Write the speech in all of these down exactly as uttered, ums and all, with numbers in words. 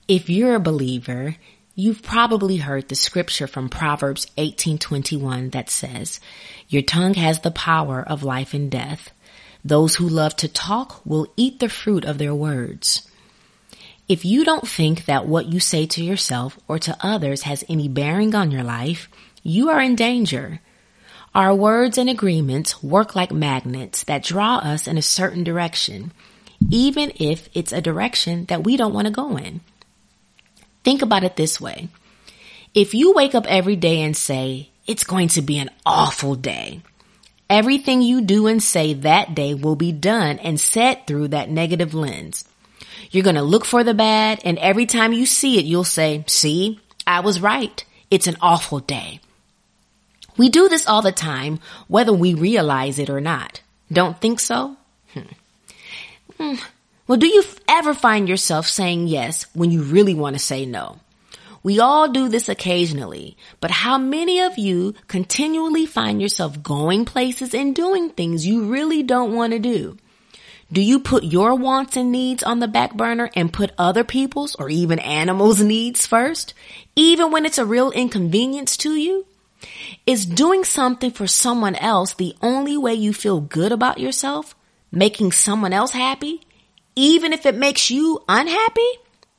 If you're a believer, you've probably heard the scripture from Proverbs eighteen twenty-one that says, "Your tongue has the power of life and death. Those who love to talk will eat the fruit of their words." If you don't think that what you say to yourself or to others has any bearing on your life, you are in danger. Our words and agreements work like magnets that draw us in a certain direction, even if it's a direction that we don't want to go in. Think about it this way. If you wake up every day and say, "It's going to be an awful day," everything you do and say that day will be done and said through that negative lens. You're going to look for the bad, and every time you see it, you'll say, "See, I was right. It's an awful day." We do this all the time, whether we realize it or not. Don't think so? Hmm. Hmm. Well, do you ever find yourself saying yes when you really want to say no? We all do this occasionally, but how many of you continually find yourself going places and doing things you really don't want to do? Do you put your wants and needs on the back burner and put other people's or even animals' needs first, even when it's a real inconvenience to you? Is doing something for someone else the only way you feel good about yourself? Making someone else happy, even if it makes you unhappy?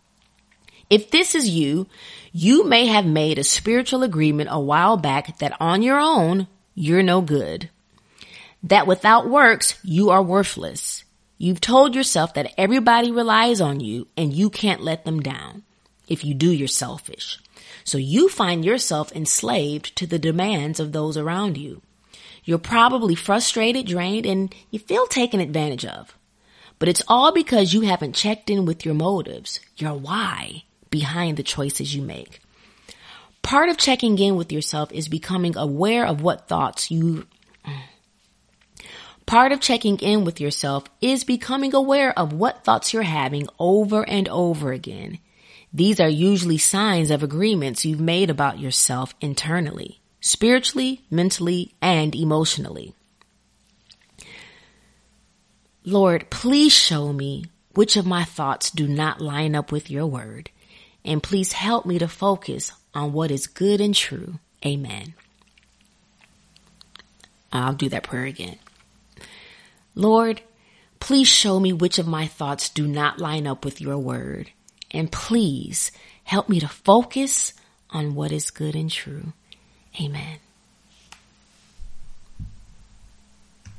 If this is you, you may have made a spiritual agreement a while back that on your own, you're no good. That without works, you are worthless. You've told yourself that everybody relies on you and you can't let them down. If you do, you're selfish. So you find yourself enslaved to the demands of those around you. You're probably frustrated, drained, and you feel taken advantage of. But it's all because you haven't checked in with your motives, your why, behind the choices you make. Part of checking in with yourself is becoming aware of what thoughts you... Part of checking in with yourself is becoming aware of what thoughts you're having over and over again. These are usually signs of agreements you've made about yourself internally, spiritually, mentally, and emotionally. Lord, please show me which of my thoughts do not line up with your word, and please help me to focus on what is good and true. Amen. I'll do that prayer again. Lord, please show me which of my thoughts do not line up with your word. And please help me to focus on what is good and true. Amen.